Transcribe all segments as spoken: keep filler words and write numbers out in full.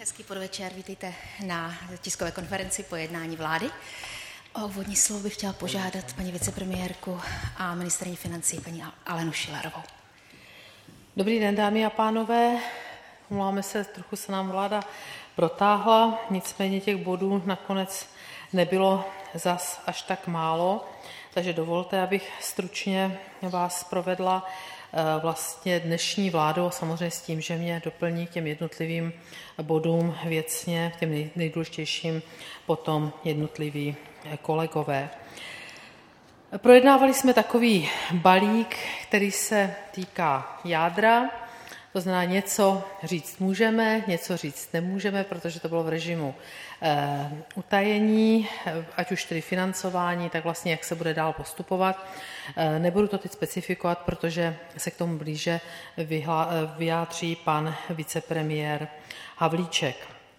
Hezký podvečer, vítejte na tiskové konferenci po jednání vlády. O úvodní slovo bych chtěla požádat paní vicepremiérku a ministryni financí paní Alenu Schillerovou. Dobrý den, dámy a pánové. Omlouváme se, trochu se nám vláda protáhla, nicméně těch bodů nakonec nebylo zas až tak málo, takže dovolte, abych stručně vás provedla vlastně dnešní vládou, samozřejmě s tím, že mě doplní k těm jednotlivým bodům věcně, těm nej, nejdůležitějším potom jednotliví kolegové. Projednávali jsme takový balík, který se týká jádra, to znamená něco říct můžeme, něco říct nemůžeme, protože to bylo v režimu e, utajení, ať už tedy financování, tak vlastně jak se bude dál postupovat. E, nebudu to teď specifikovat, protože se k tomu blíže vyhla, vyjádří pan vicepremiér Havlíček.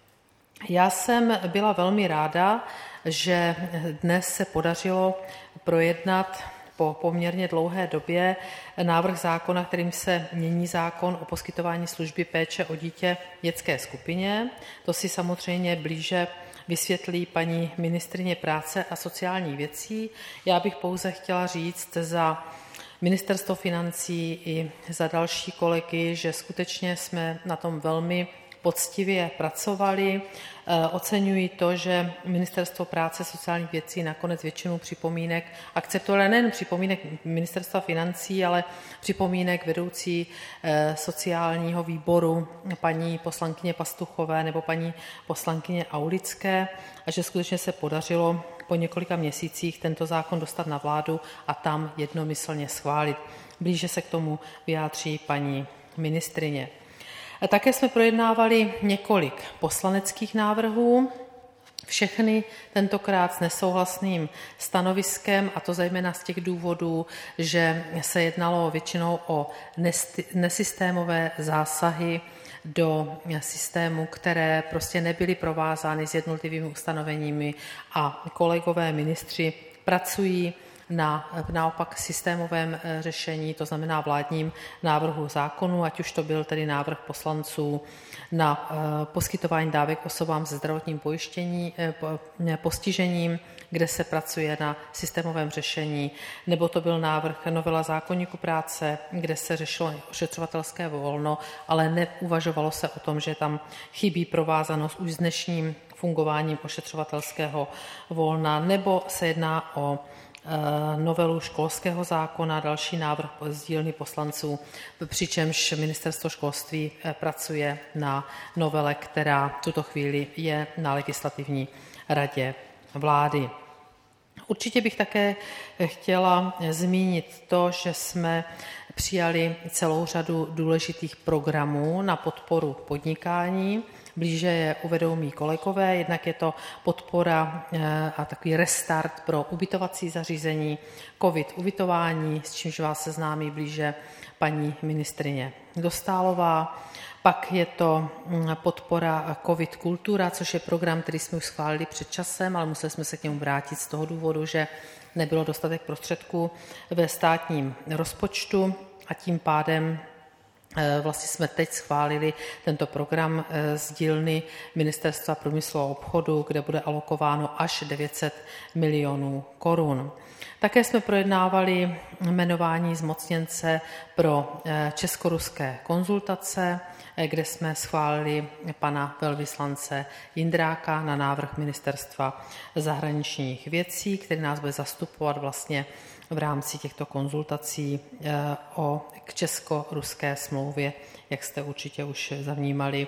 Já jsem byla velmi ráda, že dnes se podařilo projednat po poměrně dlouhé době návrh zákona, kterým se mění zákon o poskytování služby péče o dítě v dětské skupině. To si samozřejmě blíže vysvětlí paní ministryně práce a sociálních věcí. Já bych pouze chtěla říct za Ministerstvo financí i za další kolegy, že skutečně jsme na tom velmi poctivě pracovali. Oceňuji to, že Ministerstvo práce a sociálních věcí nakonec většinu připomínek akceptovalo, nejen připomínek Ministerstva financí, ale připomínek vedoucí sociálního výboru paní poslankyně Pastuchové nebo paní poslankyně Aulické a že skutečně se podařilo po několika měsících tento zákon dostat na vládu a tam jednomyslně schválit. Blíže se k tomu vyjádří paní ministryně. Také jsme projednávali několik poslaneckých návrhů, všechny tentokrát s nesouhlasným stanoviskem, a to zejména z těch důvodů, že se jednalo většinou o nesystémové zásahy do systému, které prostě nebyly provázány s jednotlivými ustanoveními a kolegové ministři pracují na naopak systémovém řešení, to znamená vládním návrhu zákonu, ať už to byl tedy návrh poslanců na poskytování dávek osobám se zdravotním pojištění, postižením, kde se pracuje na systémovém řešení, nebo to byl návrh novela zákoníku práce, kde se řešilo ošetřovatelské volno, ale neuvažovalo se o tom, že tam chybí provázanost už s dnešním fungováním ošetřovatelského volna, nebo se jedná o novelu školského zákona, další návrh z dílny poslanců, přičemž Ministerstvo školství pracuje na novele, která v tuto chvíli je na legislativní radě vlády. Určitě bych také chtěla zmínit to, že jsme přijali celou řadu důležitých programů na podporu podnikání. Blíže je uvedou mí kolegové, jednak je to podpora a takový restart pro ubytovací zařízení, covid ubytování, s čímž vás seznámí blíže paní ministryně Dostálová. Pak je to podpora covid kultura, což je program, který jsme už schválili před časem, ale museli jsme se k němu vrátit z toho důvodu, že nebylo dostatek prostředků ve státním rozpočtu a tím pádem vlastně jsme teď schválili tento program z dílny Ministerstva průmyslu a obchodu, kde bude alokováno až devět set milionů korun. Také jsme projednávali jmenování zmocněnce pro česko-ruské konzultace, kde jsme schválili pana velvyslance Jindráka na návrh Ministerstva zahraničních věcí, který nás bude zastupovat vlastně v rámci těchto konzultací o k česko-ruské smlouvě, jak jste určitě už zavnímali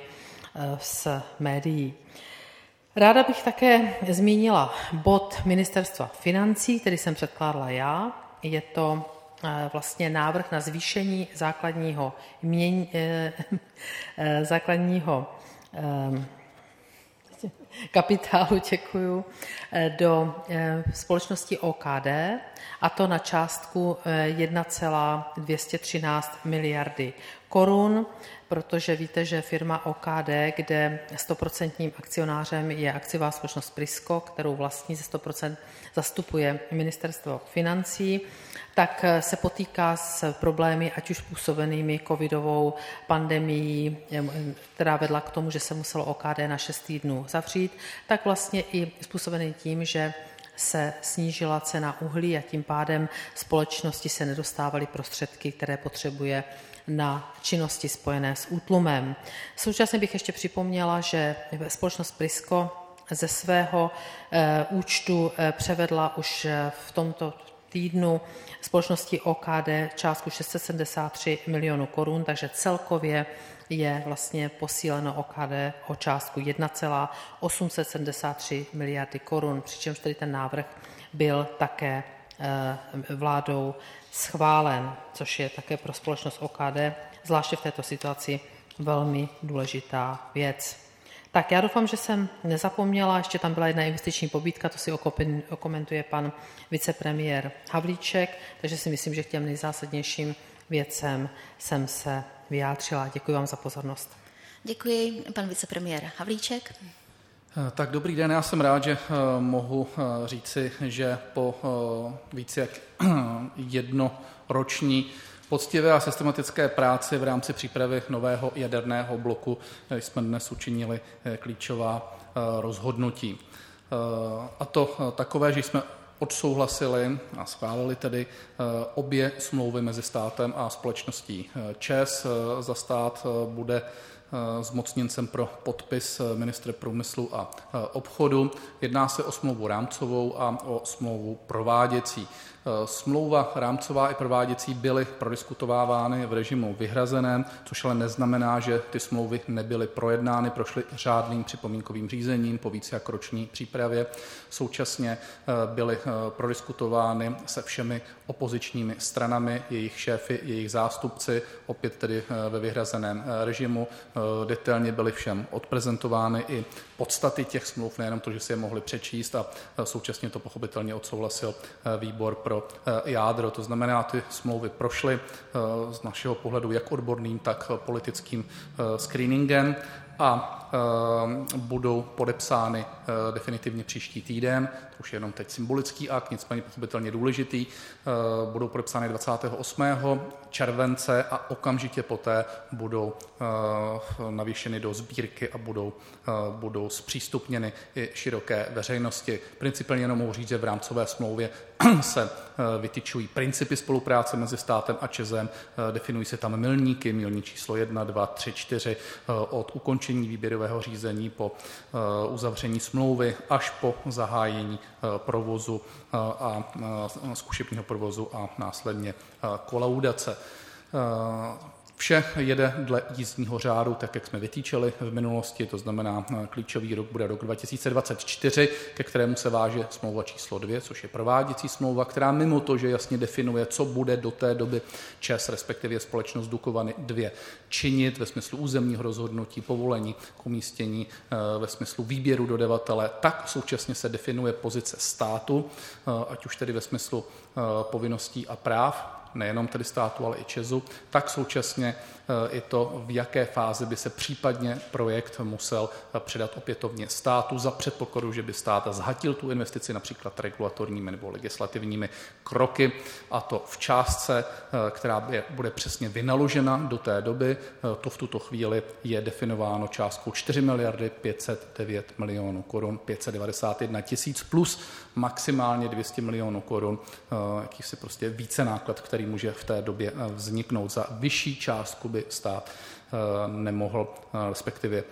z médií. Ráda bych také zmínila bod Ministerstva financí, který jsem předkládala já. Je to vlastně návrh na zvýšení základního měň, základního kapitálu, děkuju, do společnosti O K D, a to na částku jedna celá dvě stě třináct miliardy korun, protože víte, že firma O K D, kde stoprocentním akcionářem je akciová společnost Prisco, kterou vlastní ze sto procent zastupuje Ministerstvo financí, tak se potýká s problémy, ať už způsobenými covidovou pandemií, která vedla k tomu, že se muselo O K D na šest týdnů zavřít, tak vlastně i způsobený tím, že se snížila cena uhlí a tím pádem společnosti se nedostávaly prostředky, které potřebuje na činnosti spojené s útlumem. Současně bych ještě připomněla, že společnost Prisco ze svého e, účtu e, převedla už v tomto týdnu společnosti O K D částku šest set sedmdesát tři milionů korun, takže celkově je vlastně posíleno O K D o částku jedna celá osm set sedmdesát tři miliardy korun, přičemž tedy ten návrh byl také e, vládou schválen, což je také pro společnost O K D, zvláště v této situaci, velmi důležitá věc. Tak já doufám, že jsem nezapomněla, ještě tam byla jedna investiční pobídka, to si okomentuje pan vicepremiér Havlíček, takže si myslím, že k těm nejzásadnějším věcem jsem se vyjádřila. Děkuji vám za pozornost. Děkuji, pan vicepremiér Havlíček. Tak dobrý den, já jsem rád, že mohu říci, že po více jak jednoroční poctivé a systematické práci v rámci přípravy nového jaderného bloku jsme dnes učinili klíčová rozhodnutí. A to takové, že jsme odsouhlasili a schválili tedy obě smlouvy mezi státem a společností ČEZ. Za stát bude zmocněncem pro podpis ministr průmyslu a obchodu. Jedná se o smlouvu rámcovou a o smlouvu prováděcí. Smlouva rámcová i prováděcí byly prodiskutovávány v režimu vyhrazeném, což ale neznamená, že ty smlouvy nebyly projednány, prošly řádným připomínkovým řízením po více jak roční přípravě. Současně byly prodiskutovány se všemi opozičními stranami, jejich šéfy, jejich zástupci, opět tedy ve vyhrazeném režimu. Detailně byly všem odprezentovány i podstaty těch smluv, nejenom to, že si je mohli přečíst, a současně to pochopitelně odsouhlasil výbor pro jádro. To znamená, ty smlouvy prošly z našeho pohledu jak odborným, tak politickým screeningem a budou podepsány definitivně příští týden. To už je jenom teď symbolický akt, nicméně pochopitelně důležitý. Budou podepsány dvacátého osmého července a okamžitě poté budou navýšeny do sbírky a budou, budou zpřístupněny i široké veřejnosti. Principálně jenom mohu říct, že v rámcové smlouvě se vytyčují principy spolupráce mezi státem a ČEZem, definují se tam milníky, milník číslo jedna, dva, tři, čtyři, od ukončení výběrového řízení po uzavření smlouvy až po zahájení provozu a zkušebního provozu a následně kolaudace. Vše jede dle jízdního řádu, tak jak jsme vytýčili v minulosti, to znamená, klíčový rok bude rok dva tisíce dvacet čtyři, ke kterému se váže smlouva číslo dvě, což je prováděcí smlouva, která mimo to, že jasně definuje, co bude do té doby ČEZ, respektive společnost Dukovany dva, činit ve smyslu územního rozhodnutí, povolení k umístění, ve smyslu výběru dodavatele, tak současně se definuje pozice státu, ať už tedy ve smyslu povinností a práv, nejenom tedy státu, ale i ČEZu, tak současně i to, v jaké fázi by se případně projekt musel předat opětovně státu za předpokladu, že by stát zhatil tu investici například regulatorními nebo legislativními kroky, a to v částce, která bude přesně vynaložena do té doby. To v tuto chvíli je definováno částkou čtyři miliardy pět set devět milionů korun, pět set devadesát jedna tisíc plus maximálně dvě stě milionů korun, jakýsi prostě více náklad, který může v té době vzniknout. Za vyšší částku by stát nemohl, respektive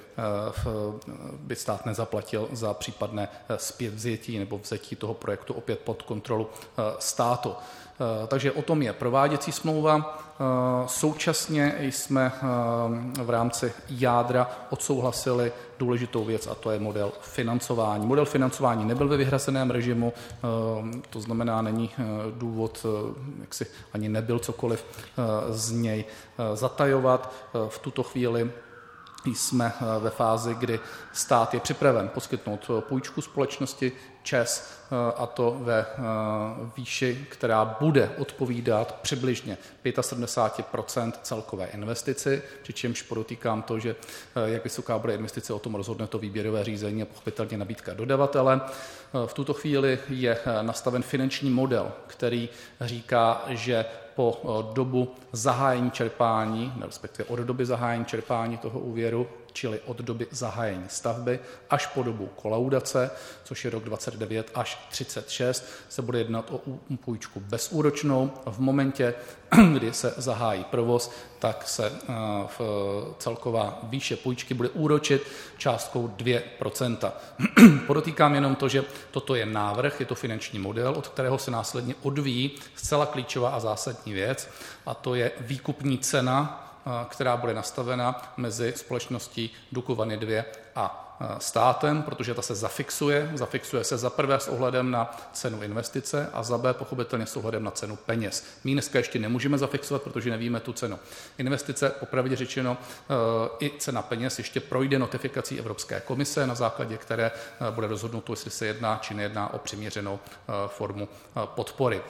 by stát nezaplatil za případné zpětvzetí nebo vzetí toho projektu opět pod kontrolu státu. Takže o tom je prováděcí smlouva. Současně jsme v rámci jádra odsouhlasili důležitou věc, a to je model financování. Model financování nebyl ve vyhrazeném režimu, to znamená, není důvod, jak si ani nebyl cokoliv z něj zatajovat. V tuto chvíli jsme ve fázi, kdy stát je připraven poskytnout půjčku společnosti ČEZ, a to ve výši, která bude odpovídat přibližně sedmdesát pět procent celkové investici, přičemž podotýkám to, že jak vysoká bude investice, o tom rozhodne to výběrové řízení a pochopitelně nabídka dodavatele. V tuto chvíli je nastaven finanční model, který říká, že po dobu zahájení čerpání, respektive od doby zahájení čerpání toho úvěru, čili od doby zahájení stavby až po dobu kolaudace, což je rok dvacet devět až třicet šest, se bude jednat o půjčku bezúročnou. V momentě, kdy se zahájí provoz, tak se v celková výše půjčky bude úročit částkou dvě procenta. Podotýkám jenom to, že toto je návrh, je to finanční model, od kterého se následně odvíjí zcela klíčová a zásadní věc, a to je výkupní cena, která bude nastavena mezi společností Dukovany dva a státem, protože ta se zafixuje. Zafixuje se za prvé s ohledem na cenu investice a za B pochopitelně s ohledem na cenu peněz. My dneska ještě nemůžeme zafixovat, protože nevíme tu cenu investice. Popravdě řečeno, i cena peněz ještě projde notifikací Evropské komise, na základě které bude rozhodnuto, jestli se jedná či nejedná o přiměřenou formu podpory.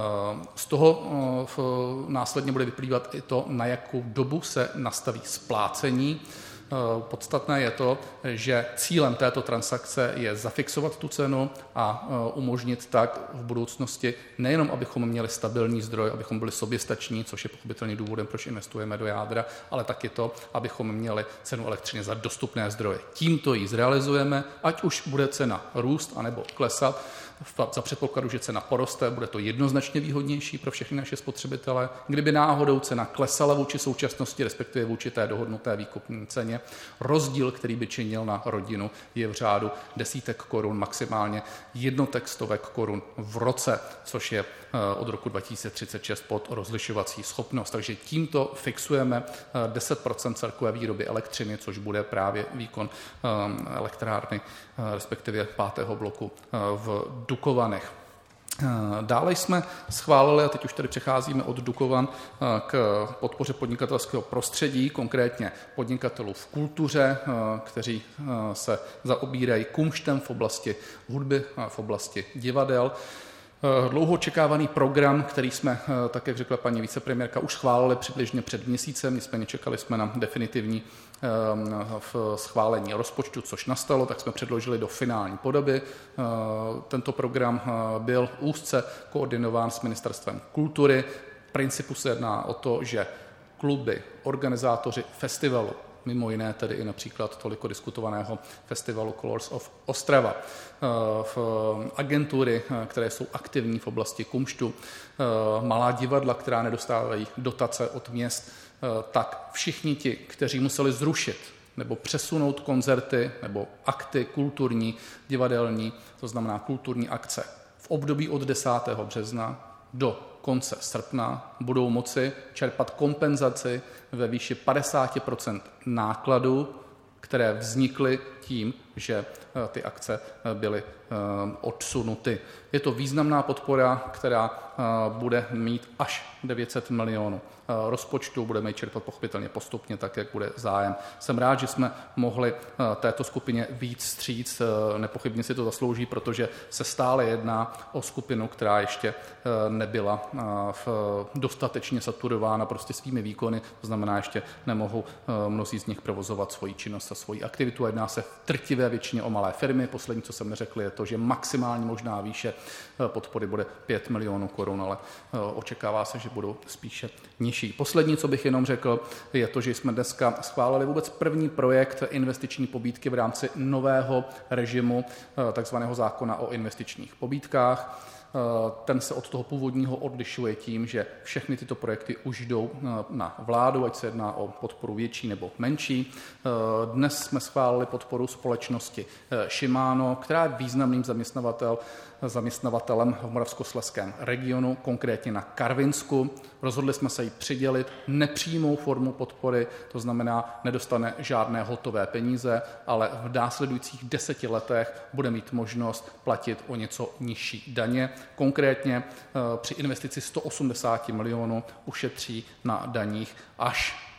Z toho následně bude vyplývat i to, na jakou dobu se nastaví splácení. Podstatné je to, že cílem této transakce je zafixovat tu cenu a umožnit tak v budoucnosti nejenom, abychom měli stabilní zdroj, abychom byli soběstační, což je pochopitelně důvodem, proč investujeme do jádra, ale taky to, abychom měli cenu elektřiny za dostupné zdroje. Tímto ji zrealizujeme, ať už bude cena růst anebo klesat. Za předpokladu, že cena poroste, bude to jednoznačně výhodnější pro všechny naše spotřebitele. Kdyby náhodou cena klesala vůči současnosti, respektive vůči té dohodnuté výkupní ceně, rozdíl, který by činil na rodinu, je v řádu desítek korun, maximálně jednotek stovek korun v roce, což je od roku dva tisíce třicet šest pod rozlišovací schopnost. Takže tímto fixujeme deset procent celkové výroby elektřiny, což bude právě výkon elektrárny, respektive pátého bloku v Dukovanech. Dále jsme schválili, a teď už tady přecházíme od Dukovan k podpoře podnikatelského prostředí, konkrétně podnikatelů v kultuře, kteří se zaobírají kumštem v oblasti hudby, v oblasti divadel. Dlouho očekávaný program, který jsme, tak jak řekla paní vicepremiérka, už schválili přibližně před měsícem, nicméně čekali jsme na definitivní schválení rozpočtu, což nastalo, tak jsme předložili do finální podoby. Tento program byl úzce koordinován s Ministerstvem kultury. V principu se jedná o to, že kluby, organizátoři festivalu, mimo jiné tedy i například toliko diskutovaného festivalu Colors of Ostrava, v agentury, které jsou aktivní v oblasti kumštu, malá divadla, která nedostávají dotace od měst, tak všichni ti, kteří museli zrušit nebo přesunout koncerty nebo akty kulturní, divadelní, to znamená kulturní akce, v období od desátého března do konce srpna budou moci čerpat kompenzaci ve výši padesát procent nákladů, které vznikly tím, že ty akce byly odsunuty. Je to významná podpora, která bude mít až devět set milionů rozpočtu, budeme ji čerpat pochopitelně postupně, tak jak bude zájem. Jsem rád, že jsme mohli této skupině víc vstříc, nepochybně si to zaslouží, protože se stále jedná o skupinu, která ještě nebyla dostatečně saturována prostě svými výkony, to znamená, ještě nemohou mnozí z nich provozovat svoji činnost a svoji aktivitu. Jedná se v drtivé většině o malé firmy. Poslední, co jsem neřekl, je to, že maximální možná výše podpory bude pět milionů korun, ale očekává se, že budou spíše nižší. Poslední, co bych jenom řekl, je to, že jsme dneska schválili vůbec první projekt investiční pobídky v rámci nového režimu takzvaného zákona o investičních pobídkách. Ten se od toho původního odlišuje tím, že všechny tyto projekty už jdou na vládu, ať se jedná o podporu větší nebo menší. Dnes jsme schválili podporu společnosti Shimano, která je významným zaměstnavatel, zaměstnavatelem v Moravskoslezském regionu, konkrétně na Karvinsku. Rozhodli jsme se jí přidělit nepřímou formu podpory, to znamená, nedostane žádné hotové peníze, ale v následujících deseti letech bude mít možnost platit o něco nižší daně. Konkrétně při investici sto osmdesát milionů ušetří na daních až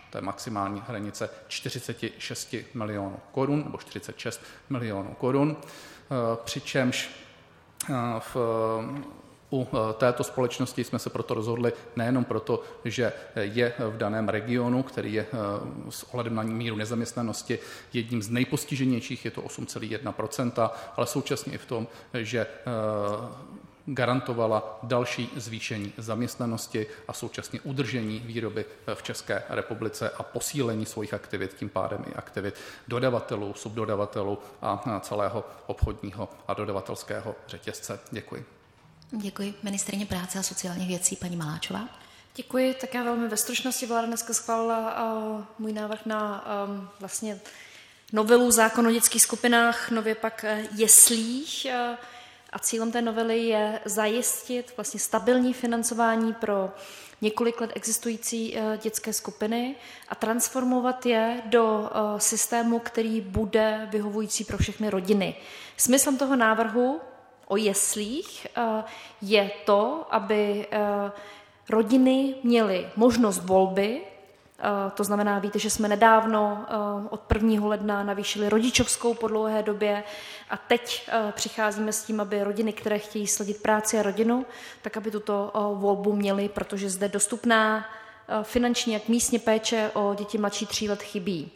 to je maximální hranice čtyřicet šest milionů korun nebo čtyřicet šest milionů korun, přičemž v U této společnosti jsme se proto rozhodli nejenom proto, že je v daném regionu, který je s ohledem na míru nezaměstnanosti jedním z nejpostiženějších, je to osm celá jedna procenta, ale současně i v tom, že garantovala další zvýšení zaměstnanosti a současně udržení výroby v České republice a posílení svých aktivit, tím pádem i aktivit dodavatelů, subdodavatelů a celého obchodního a dodavatelského řetězce. Děkuji. Děkuji. Ministryně práce a sociálních věcí paní Maláčová. Děkuji. Tak já velmi ve stručnosti. Vláda dneska schválila uh, můj návrh na um, vlastně novelu zákona o dětských skupinách, nově pak uh, jeslích. Uh, a cílem té novely je zajistit vlastně stabilní financování pro několik let existující uh, dětské skupiny a transformovat je do uh, systému, který bude vyhovující pro všechny rodiny. Smyslem toho návrhu o jeslích je to, aby rodiny měly možnost volby. To znamená, víte, že jsme nedávno od prvního ledna navýšili rodičovskou po dlouhé době a teď přicházíme s tím, aby rodiny, které chtějí sladit práci a rodinu, tak aby tuto volbu měly, protože zde dostupná finanční jak místně péče o děti mladší tří let chybí.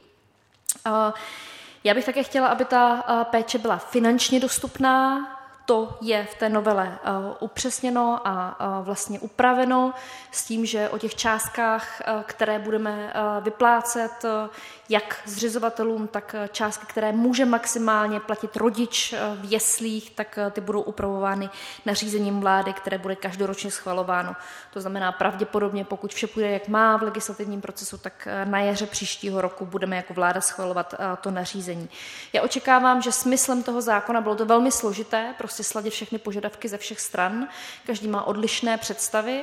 Já bych také chtěla, aby ta péče byla finančně dostupná. To je v té novele uh, upřesněno a uh, vlastně upraveno s tím, že o těch částkách, uh, které budeme uh, vyplácet uh, jak zřizovatelům, tak uh, částky, které může maximálně platit rodič uh, v jeslích, tak uh, ty budou upravovány nařízením vlády, které bude každoročně schvalováno. To znamená pravděpodobně, pokud vše půjde jak má v legislativním procesu, tak uh, na jaře příštího roku budeme jako vláda schvalovat uh, to nařízení. Já očekávám, že smyslem toho zákona bylo to velmi složité, prostě sladit všechny požadavky ze všech stran. Každý má odlišné představy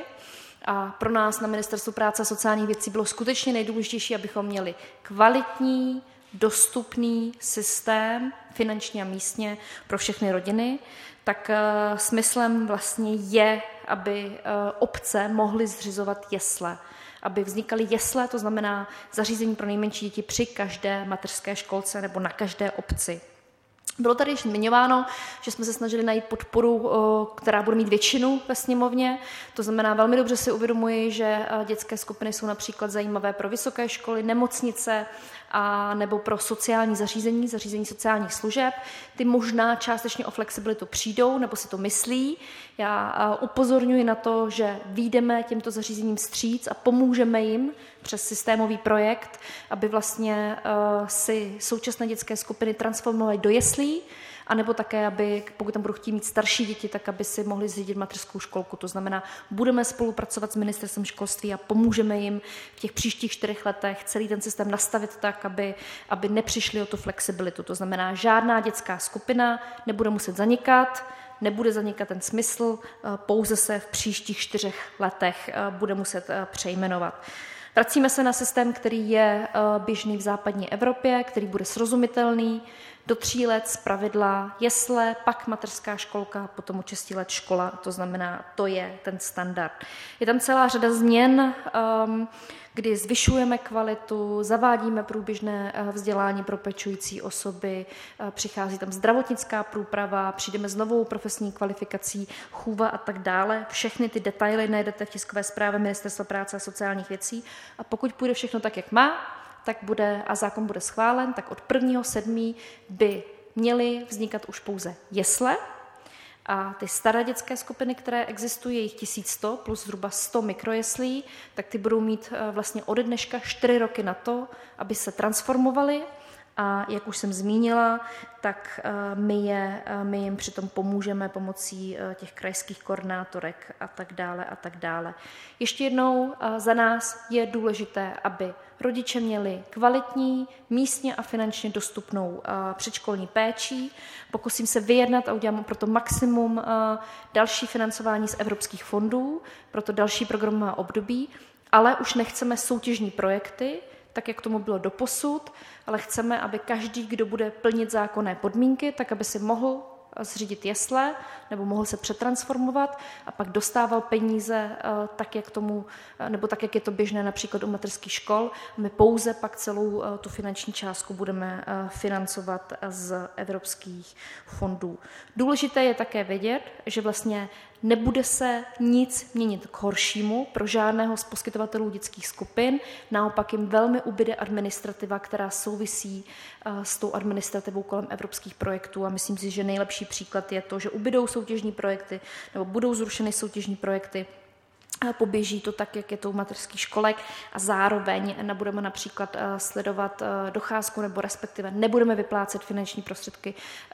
a pro nás na Ministerstvu práce a sociálních věcí bylo skutečně nejdůležitější, abychom měli kvalitní, dostupný systém finančně a místně pro všechny rodiny. Tak uh, smyslem vlastně je, aby uh, obce mohly zřizovat jesle. Aby vznikaly jesle, to znamená zařízení pro nejmenší děti při každé mateřské školce nebo na každé obci. Bylo tady již zmiňováno, že jsme se snažili najít podporu, která bude mít většinu ve sněmovně. To znamená, velmi dobře si uvědomuji, že dětské skupiny jsou například zajímavé pro vysoké školy, nemocnice a nebo pro sociální zařízení, zařízení sociálních služeb. Ty možná částečně o flexibilitu přijdou, nebo si to myslí. Já upozorňuji na to, že vyjdeme těmto zařízením vstříc a pomůžeme jim přes systémový projekt, aby vlastně uh, si současné dětské skupiny transformovaly do jeslí, anebo také, aby, pokud tam budou chtít mít starší děti, tak aby si mohli zřídit mateřskou školku. To znamená, budeme spolupracovat s Ministerstvem školství a pomůžeme jim v těch příštích čtyřech letech celý ten systém nastavit tak, aby, aby nepřišli o tu flexibilitu. To znamená, žádná dětská skupina nebude muset zanikat, nebude zanikat ten smysl, pouze se v příštích čtyřech letech bude muset přejmenovat. Vracíme se na systém, který je běžný v západní Evropě, který bude srozumitelný, do tří let zpravidla jesle, pak mateřská školka, potom od šesti let škola, to znamená, to je ten standard. Je tam celá řada změn, um, kdy zvyšujeme kvalitu, zavádíme průběžné vzdělání pro pečující osoby, přichází tam zdravotnická průprava, přijdeme s novou profesní kvalifikací, chůva a tak dále. Všechny ty detaily najdete v tiskové zprávě Ministerstva práce a sociálních věcí. A pokud půjde všechno tak, jak má, tak bude, a zákon bude schválen, tak od prvního sedmého by měly vznikat už pouze jesle. A ty staré dětské skupiny, které existují, je jich tisíc sto plus zhruba sto mikrojeslí, tak ty budou mít vlastně ode dneška čtyři roky na to, aby se transformovaly. A jak už jsem zmínila, tak my, je, my jim přitom pomůžeme pomocí těch krajských koordinátorek a tak dále a tak dále. Ještě jednou za nás je důležité, aby rodiče měli kvalitní, místně a finančně dostupnou předškolní péči. Pokusím se vyjednat a udělám proto maximum další financování z evropských fondů, proto další programové období, ale už nechceme soutěžní projekty, tak jak tomu bylo doposud, ale chceme, aby každý, kdo bude plnit zákonné podmínky, tak aby si mohl zřídit jesle, nebo mohl se přetransformovat a pak dostával peníze tak, jak tomu, nebo tak, jak je to běžné například u mateřských škol. My pouze pak celou tu finanční částku budeme financovat z evropských fondů. Důležité je také vědět, že vlastně nebude se nic měnit k horšímu pro žádného z poskytovatelů dětských skupin, naopak jim velmi ubyde administrativa, která souvisí s tou administrativou kolem evropských projektů a myslím si, že nejlepší příklad je to, že ubydou soutěžní projekty nebo budou zrušeny soutěžní projekty, poběží to tak, jak je to u mateřských školek a zároveň nebudeme například sledovat docházku nebo respektive nebudeme vyplácet finanční prostředky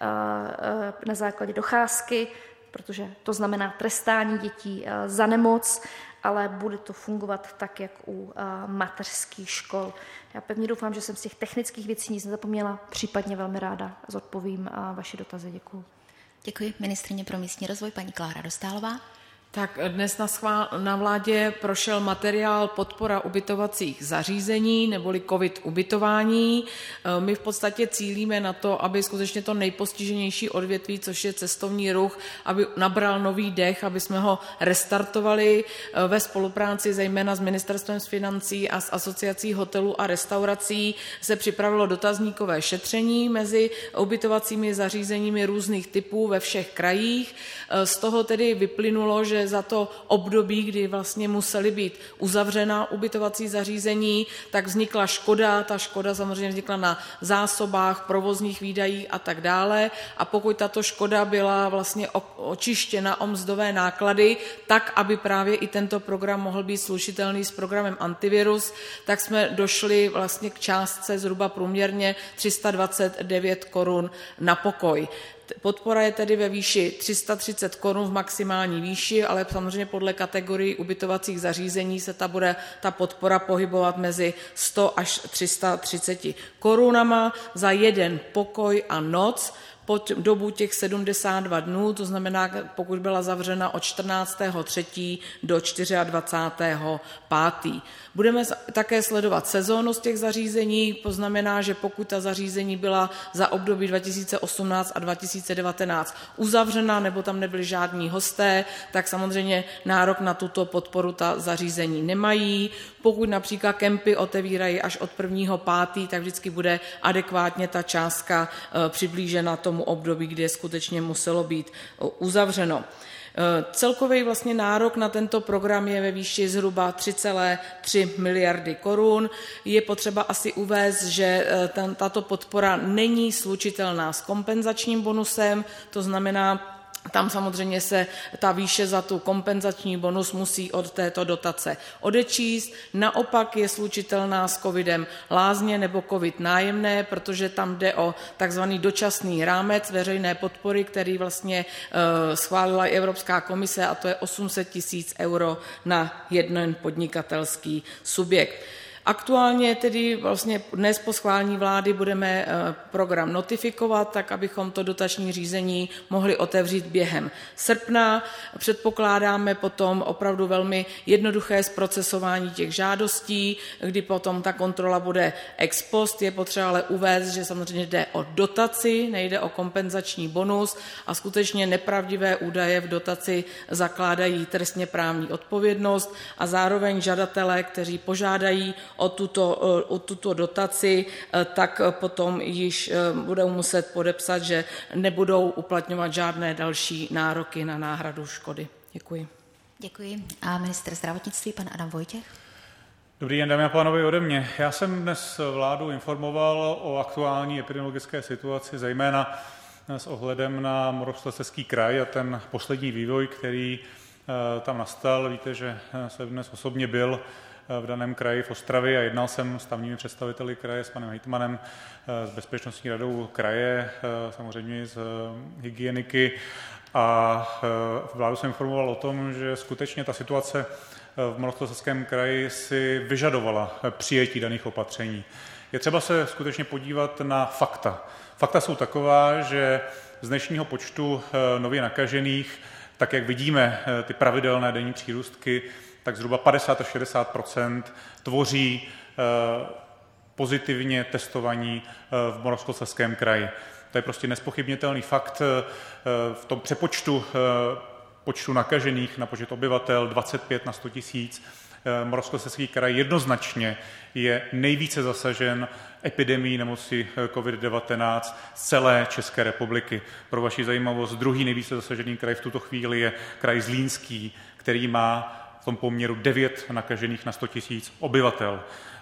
na základě docházky, protože to znamená trestání dětí za nemoc, ale bude to fungovat tak, jak u mateřských škol. Já pevně doufám, že jsem z těch technických věcí nic nezapomněla, případně velmi ráda zodpovím vaše dotazy. Děkuji. Děkuji. Ministryně pro místní rozvoj, paní Klára Dostálová. Tak dnes na, schvál, na vládě prošel materiál podpora ubytovacích zařízení neboli COVID ubytování. My v podstatě cílíme na to, aby skutečně to nejpostiženější odvětví, což je cestovní ruch, aby nabral nový dech, aby jsme ho restartovali ve spolupráci zejména s Ministerstvem financí a s Asociací hotelů a restaurací. Se připravilo dotazníkové šetření mezi ubytovacími zařízeními různých typů ve všech krajích. Z toho tedy vyplynulo, že za to období, kdy vlastně musely být uzavřena ubytovací zařízení, tak vznikla škoda. Ta škoda samozřejmě vznikla na zásobách, provozních výdajích a tak dále. A pokud tato škoda byla vlastně očištěna o mzdové náklady, tak, aby právě i tento program mohl být slučitelný s programem Antivirus, tak jsme došli vlastně k částce zhruba průměrně tři sta dvacet devět korun na pokoj. Podpora je tedy ve výši tři sta třicet korun v maximální výši, ale samozřejmě podle kategorii ubytovacích zařízení se ta bude ta podpora pohybovat mezi sto až tři sta třicet korunama za jeden pokoj a noc po dobu těch sedmdesát dva dnů, to znamená, pokud byla zavřena od čtrnáctého třetího do dvacátého čtvrtého pátého Budeme také sledovat sezónnost těch zařízení, to znamená, že pokud ta zařízení byla za období dva tisíce osmnáct a dva tisíce devatenáct uzavřena nebo tam nebyli žádní hosté, tak samozřejmě nárok na tuto podporu ta zařízení nemají. Pokud například kempy otevírají až od prvního pátého tak vždycky bude adekvátně ta částka přiblížena tomu období, kdy skutečně muselo být uzavřeno. Celkový vlastně nárok na tento program je ve výši zhruba tři celé tři miliardy korun. Je potřeba asi uvést, že ten, tato podpora není slučitelná s kompenzačním bonusem, to znamená, tam samozřejmě se ta výše za tu kompenzační bonus musí od této dotace odečíst. Naopak je slučitelná s covidem lázně nebo covid nájemné, protože tam jde o takzvaný dočasný rámec veřejné podpory, který vlastně e, schválila i Evropská komise, a to je osm set tisíc euro na jeden podnikatelský subjekt. Aktuálně tedy vlastně dnes po schválení vlády budeme program notifikovat, tak abychom to dotační řízení mohli otevřít během srpna. Předpokládáme potom opravdu velmi jednoduché zprocesování těch žádostí, kdy potom ta kontrola bude ex post. Je potřeba ale uvést, že samozřejmě jde o dotaci, nejde o kompenzační bonus a skutečně nepravdivé údaje v dotaci zakládají trestně právní odpovědnost a zároveň žadatelé, kteří požádají o tuto, o tuto dotaci, tak potom již budou muset podepsat, že nebudou uplatňovat žádné další nároky na náhradu škody. Děkuji. Děkuji. A ministr zdravotnictví, pan Adam Vojtěch. Dobrý den, dámy a pánové, ode mě. Já jsem dnes vládu informoval o aktuální epidemiologické situaci, zejména s ohledem na Moravskoslezský kraj a ten poslední vývoj, který tam nastal. Víte, že jsem dnes osobně byl v daném kraji v Ostravě a jednal jsem s tamními představiteli kraje, s panem hejtmanem, s bezpečnostní radou kraje, samozřejmě z hygieniky a vládu jsem informoval o tom, že skutečně ta situace v Moravskoslezském kraji si vyžadovala přijetí daných opatření. Je třeba se skutečně podívat na fakta. Fakta jsou taková, že z dnešního počtu nově nakažených, tak jak vidíme ty pravidelné denní přírůstky, tak zhruba padesát až šedesát procent tvoří pozitivně testovaní v Moravskoslezském kraji. To je prostě nespochybnitelný fakt v tom přepočtu počtu nakažených na počet obyvatel dvacet pět na sto tisíc. Moravskoslezský kraj jednoznačně je nejvíce zasažen epidemií nemoci covid devatenáct z celé České republiky. Pro vaši zajímavost, druhý nejvíce zasažený kraj v tuto chvíli je kraj Zlínský, který má v tom poměru devět nakažených na sto tisíc obyvatel.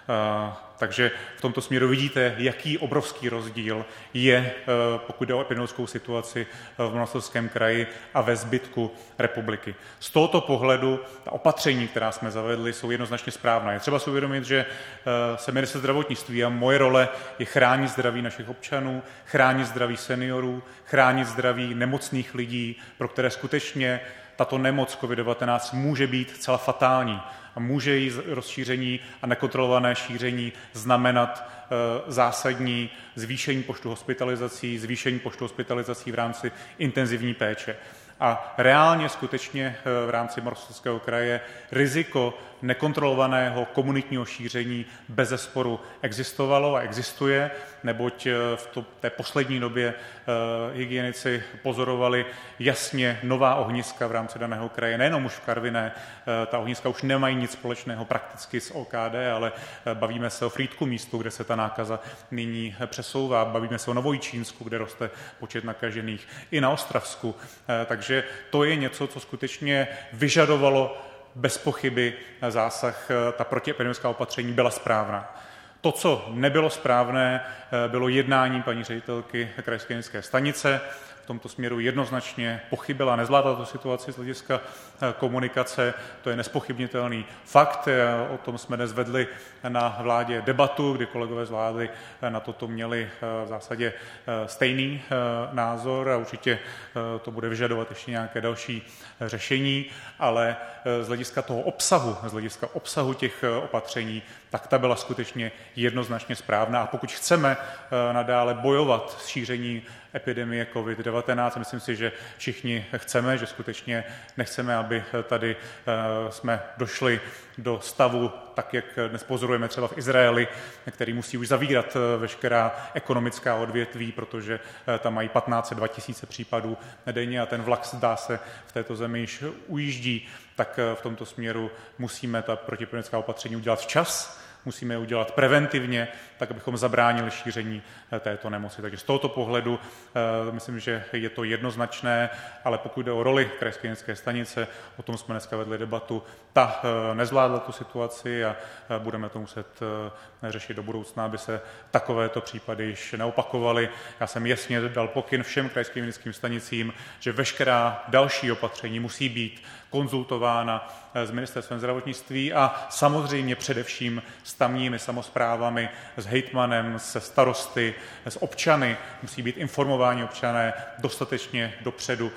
Takže v tomto směru vidíte, jaký obrovský rozdíl je, pokud jde o epidemiologickou situaci v Moravskoslezském kraji a ve zbytku republiky. Z tohoto pohledu ta opatření, která jsme zavedli, jsou jednoznačně správná. Je třeba si uvědomit, že jsem ministr zdravotnictví a moje role je chránit zdraví našich občanů, chránit zdraví seniorů, chránit zdraví nemocných lidí, pro které skutečně tato nemoc covid devatenáct může být celá fatální a může jí rozšíření a nekontrolované šíření znamenat e, zásadní zvýšení počtu hospitalizací, zvýšení počtu hospitalizací v rámci intenzivní péče. A reálně skutečně v rámci Moravskoslezského kraje riziko nekontrolovaného komunitního šíření bezesporu existovalo a existuje, neboť v to, té poslední době uh, hygienici pozorovali jasně nová ohniska v rámci daného kraje, nejenom už v Karviné, uh, ta ohniska už nemají nic společného prakticky s O K D, ale uh, bavíme se o Frýdku místu, kde se ta nákaza nyní přesouvá, bavíme se o Novojičínsku, kde roste počet nakažených, i na Ostravsku, uh, takže to je něco, co skutečně vyžadovalo bez pochyby zásah, ta protiepidemická opatření byla správná. To, co nebylo správné, bylo jednání paní ředitelky krajské hygienické stanice. V tomto směru jednoznačně pochybila, nezvládla tu situaci z hlediska komunikace. To je nespochybnitelný fakt. O tom jsme dnes vedli na vládě debatu, kdy kolegové z vlády na toto měli v zásadě stejný názor a určitě to bude vyžadovat ještě nějaké další řešení, ale z hlediska toho obsahu, z hlediska obsahu těch opatření, tak ta byla skutečně jednoznačně správná. A pokud chceme nadále bojovat s šířením epidemie covid devatenáct, myslím si, že všichni chceme, že skutečně nechceme, aby tady jsme došli do stavu, tak jak dnes pozorujeme třeba v Izraeli, který musí už zavírat veškerá ekonomická odvětví, protože tam mají patnáct set, dva tisíce případů denně a ten vlak, zdá se, v této zemi již ujíždí, tak v tomto směru musíme ta protiepidemická opatření udělat včas, musíme je udělat preventivně, tak abychom zabránili šíření této nemoci. Takže z tohoto pohledu uh, myslím, že je to jednoznačné, ale pokud jde o roli krajské hygienické stanice, o tom jsme dneska vedli debatu, ta uh, nezvládla tu situaci a uh, budeme to muset uh, řešit do budoucna, aby se takovéto případy již neopakovaly. Já jsem jasně dal pokyn všem krajským hygienickým stanicím, že veškerá další opatření musí být konzultována s ministerstvem zdravotnictví a samozřejmě především s tamními samosprávami, s hejtmanem, se starosty, s občany. Musí být informováni občané dostatečně dopředu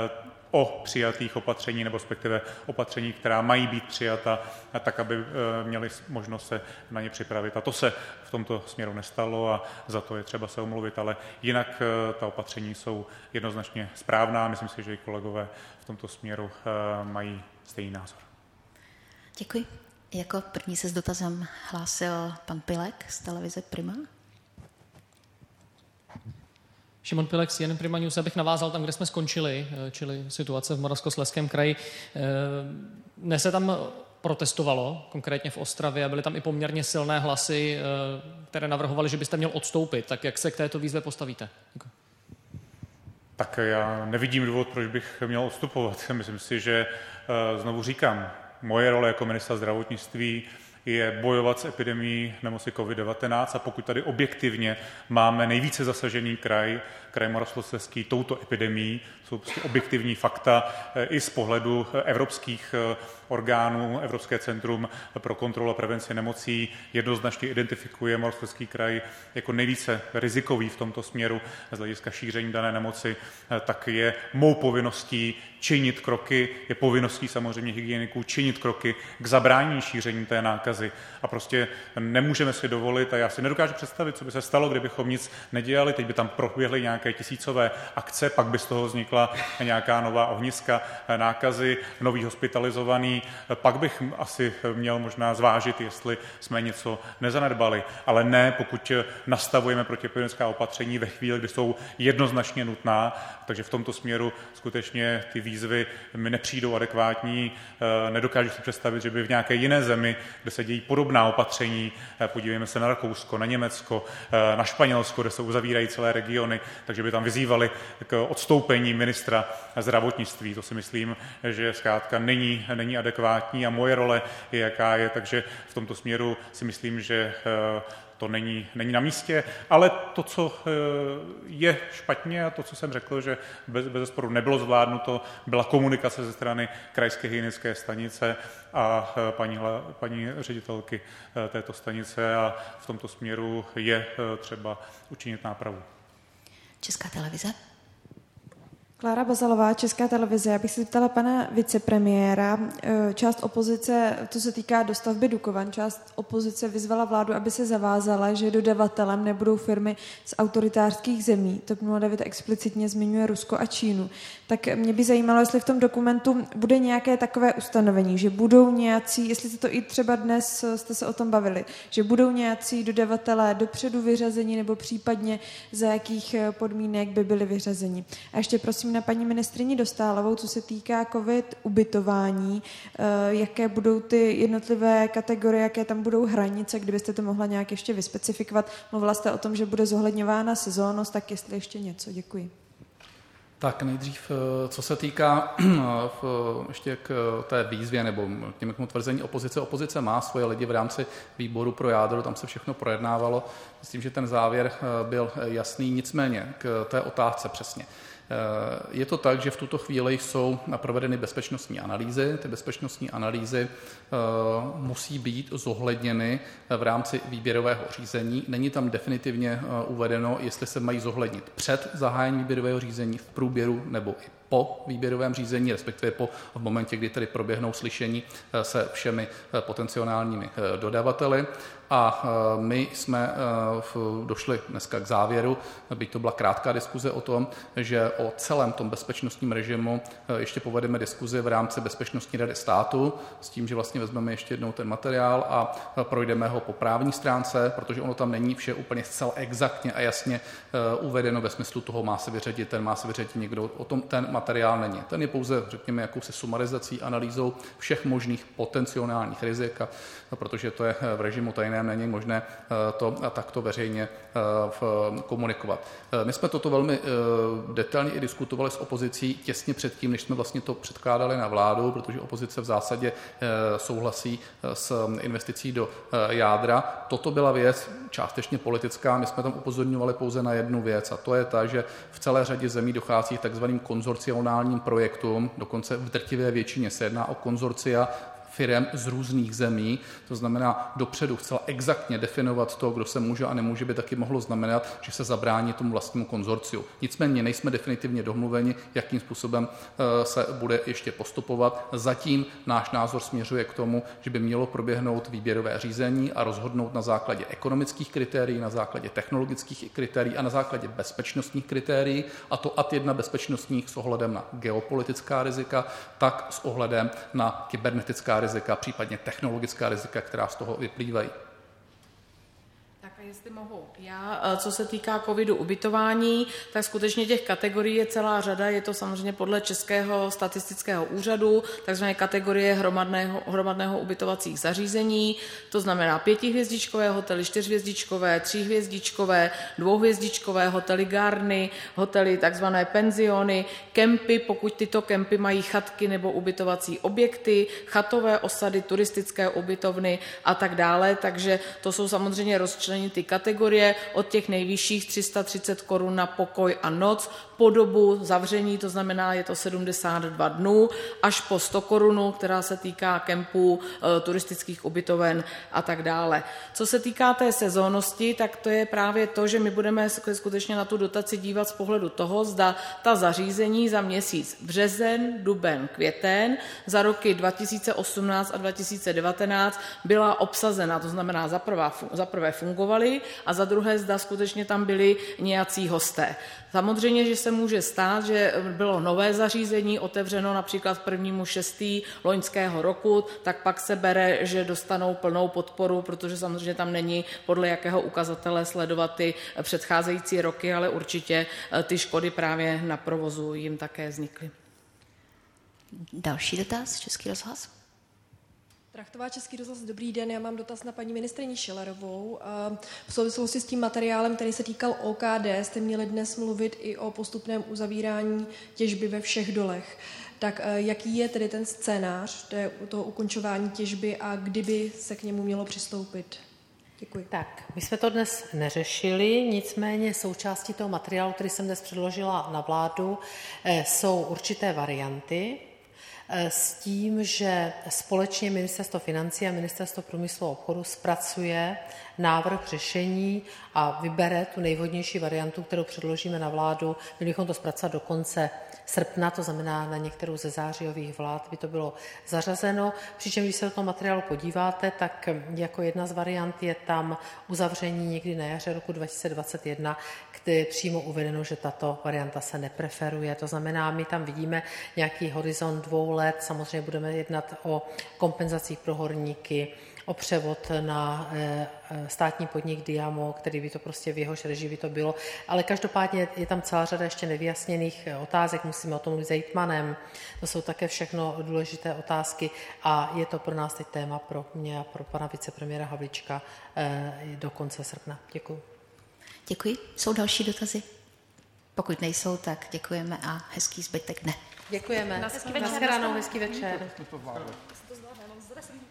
o přijatých opatření nebo respektive opatření, která mají být přijata, tak, aby měli možnost se na ně připravit. A to se v tomto směru nestalo a za to je třeba se omluvit, ale jinak ta opatření jsou jednoznačně správná. Myslím si, že i kolegové v tomto směru mají stejný názor. Děkuji. Jako první se s dotazem hlásil pan Pilek z televize Prima. Šimon Pilek z J N N Prima News, abych navázal tam, kde jsme skončili, čili situace v Moravskoslezském kraji. Dnes se tam protestovalo, konkrétně v Ostravě, a byly tam i poměrně silné hlasy, které navrhovaly, že byste měl odstoupit. Tak jak se k této výzvě postavíte? Děkuji. Tak já nevidím důvod, proč bych měl odstupovat. Myslím si, že znovu říkám, moje role jako ministra zdravotnictví je bojovat s epidemií nemoci covid devatenáct a pokud tady objektivně máme nejvíce zasažený kraj, kraj Moravskoslezský touto epidemií, jsou prostě objektivní fakta i z pohledu evropských orgánů, Evropské centrum pro kontrolu a prevenci nemocí jednoznačně identifikuje Moravskoslezský kraj jako nejvíce rizikový v tomto směru z hlediska šíření dané nemoci, tak je mou povinností činit kroky, je povinností samozřejmě hygieniků činit kroky k zabránění šíření té nákazy. A prostě nemůžeme si dovolit, a já si nedokážu představit, co by se stalo, kdybychom nic nedělali, teď by tam proběhly nějaké tisícové akce, pak by z toho vznikla nějaká nová ohniska nákazy, nový hospitalizovaný, pak bych asi měl možná zvážit, jestli jsme něco nezanedbali, ale ne, pokud nastavujeme protiepidemická opatření ve chvíli, kdy jsou jednoznačně nutná, takže v tomto směru skutečně ty výzvy mi nepřijdou adekvátní. Nedokážu si představit, že by v nějaké jiné zemi, kde se dějí podobná opatření, podívejme se na Rakousko, na Německo, na Španělsko, kde se uzavírají celé regiony, takže by tam vyzývali k odstoupení ministra zdravotnictví. To si myslím, že zkrátka není, není adekvátní a moje role je, jaká je, takže v tomto směru si myslím, že to není, není na místě, ale to, co je špatně a to, co jsem řekl, že bez, bez sporu nebylo zvládnuto, byla komunikace ze strany krajské hygienické stanice a paní, paní ředitelky této stanice a v tomto směru je třeba učinit nápravu. Česká televize. Klára Bazalová, Česká televize. Já bych se zeptala pana vicepremiéra. Část opozice, to se týká dostavby Dukovan, část opozice vyzvala vládu, aby se zavázala, že dodavatelem nebudou firmy z autoritářských zemí. TOP nula devět explicitně zmiňuje Rusko a Čínu. Tak mě by zajímalo, jestli v tom dokumentu bude nějaké takové ustanovení, že budou nějací, jestli se to i třeba dnes jste se o tom bavili, že budou nějací dodavatelé dopředu vyřazeni nebo případně za jakých podmínek by byli vyřazeni. A ještě prosím na paní ministryni Dostálovou, co se týká covid ubytování, jaké budou ty jednotlivé kategorie, jaké tam budou hranice, kdybyste to mohla nějak ještě vyspecifikovat. Mluvila jste o tom, že bude zohledňována sezónnost, tak jestli ještě něco. Děkuji. Tak nejdřív, co se týká ještě k té výzvě nebo k tomu tvrzení opozice. Opozice má svoje lidi v rámci výboru pro jádro, tam se všechno projednávalo. Myslím, že ten závěr byl jasný, nicméně k té otázce přesně. Je to tak, že v tuto chvíli jsou provedeny bezpečnostní analýzy. Ty bezpečnostní analýzy musí být zohledněny v rámci výběrového řízení. Není tam definitivně uvedeno, jestli se mají zohlednit před zahájením výběrového řízení, v průběru nebo i po výběrovém řízení, respektive po v momentě, kdy tedy proběhnou slyšení se všemi potenciálními dodavateli. A my jsme došli dneska k závěru, byť to byla krátká diskuze o tom, že o celém tom bezpečnostním režimu ještě povedeme diskuzi v rámci Bezpečnostní rady státu s tím, že vlastně vezmeme ještě jednou ten materiál a projdeme ho po právní stránce, protože ono tam není vše úplně zcela exaktně a jasně uvedeno ve smyslu toho má se vyřadit, ten má se vyřadit někdo, o tom ten materiál není. Ten je pouze, řekněme, jakousi sumarizací, analýzou všech možných potenciálních rizik, a protože to je v režimu tajném, není možné to takto veřejně komunikovat. My jsme toto velmi detailně i diskutovali s opozicí těsně předtím, než jsme vlastně to předkládali na vládu, protože opozice v zásadě souhlasí s investicí do jádra. Toto byla věc částečně politická, my jsme tam upozorňovali pouze na jednu věc, a to je ta, že v celé řadě zemí dochází k takzvaným konzorcionálním projektům, dokonce v drtivé většině se jedná o konzorcia firem z různých zemí, to znamená dopředu zcela exaktně definovat to, kdo se může a nemůže, by taky mohlo znamenat, že se zabrání tomu vlastnímu konzorciu. Nicméně nejsme definitivně domluveni, jakým způsobem se bude ještě postupovat. Zatím náš názor směřuje k tomu, že by mělo proběhnout výběrové řízení a rozhodnout na základě ekonomických kritérií, na základě technologických kritérií a na základě bezpečnostních kritérií, a to ad jedna bezpečnostních s ohledem na geopolitická rizika, tak s ohledem na kybernetická rizika, případně technologická rizika, která z toho vyplývají. Tak a jestli mohu, já, co se týká covidu ubytování, tak skutečně těch kategorií je celá řada, je to samozřejmě podle Českého statistického úřadu, takzvané kategorie hromadného, hromadného ubytovacích zařízení, to znamená pětihvězdičkové hotely, čtyřhvězdičkové, tříhvězdičkové, dvouhvězdičkové hotely, gárny, hotely, takzvané penziony, kempy, pokud tyto kempy mají chatky nebo ubytovací objekty, chatové osady, turistické ubytovny a tak dále, takže to jsou samozřejmě rozčlenitelné ty kategorie od těch nejvyšších tři sta třicet korun na pokoj a noc po dobu zavření, to znamená, je to sedmdesát dva dnů, až po sto korun, která se týká kempů, turistických ubytoven a tak dále. Co se týká té sezónnosti, tak to je právě to, že my budeme skutečně na tu dotaci dívat z pohledu toho, zda ta zařízení za měsíc březen, duben, květen, za roky dva tisíce osmnáct a dva tisíce devatenáct byla obsazena, to znamená za prvé, za prvé fungovaly a za druhé zda skutečně tam byli nějací hosté. Samozřejmě, že se může stát, že bylo nové zařízení otevřeno například prvnímu šestý loňského roku, tak pak se bere, že dostanou plnou podporu, protože samozřejmě tam není podle jakého ukazatele sledovat ty předcházející roky, ale určitě ty škody právě na provozu jim také vznikly. Další dotaz, Český rozhlas. Trachtová, Český rozhlas, dobrý den, já mám dotaz na paní ministryni Schillerovou. V souvislosti s tím materiálem, který se týkal O K D, jste měli dnes mluvit i o postupném uzavírání těžby ve všech dolech. Tak jaký je tedy ten scénář toho ukončování těžby a kdyby se k němu mělo přistoupit? Děkuji. Tak, my jsme to dnes neřešili, nicméně součástí toho materiálu, který jsem dnes předložila na vládu, jsou určité varianty, s tím, že společně Ministerstvo financí a Ministerstvo průmyslu a obchodu zpracuje návrh řešení a vybere tu nejvhodnější variantu, kterou předložíme na vládu. Měli bychom to zpracovat do konce srpna, to znamená na některou ze zářijových vlád by to bylo zařazeno. Přičemž, když se do toho materiálu podíváte, tak jako jedna z variant je tam uzavření někdy na jaře roku dva tisíce dvacet jedna, kde je přímo uvedeno, že tato varianta se nepreferuje. To znamená, my tam vidíme nějaký horizont dvou let, samozřejmě budeme jednat o kompenzacích pro horníky, o převod na státní podnik Diamo, který by to prostě v jehož režii by to bylo. Ale každopádně je tam celá řada ještě nevyjasněných otázek, musíme o tom mluvit s hejtmanem. To jsou také všechno důležité otázky a je to pro nás teď téma pro mě a pro pana vicepremiéra Havlíčka do konce srpna. Děkuji. Děkuji. Jsou další dotazy? Pokud nejsou, tak děkujeme a hezký zbytek dne. Děkujeme. Naschledanou, hezký večer.